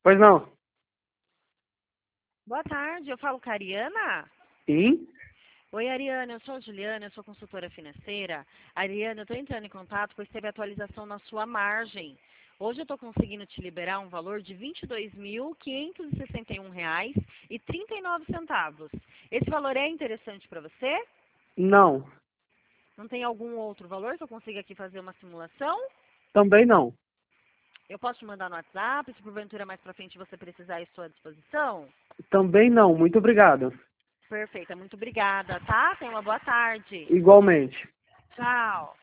Pois não? Boa tarde, eu falo com a Ariana? Sim? Oi, Ariana, eu sou a Juliana, eu sou consultora financeira. Ariana, eu estou entrando em contato pois teve atualização na sua margem. Hoje eu estou conseguindo te liberar um valor de R$ 22.561,39. Esse valor é interessante para você? Não. Não tem algum outro valor que eu consiga aqui fazer uma simulação? Também não. Eu posso te mandar no WhatsApp, se porventura mais para frente você precisar, estou à disposição? Também não. Muito obrigado. Perfeita, muito obrigada, tá? Tenha uma boa tarde. Igualmente. Tchau.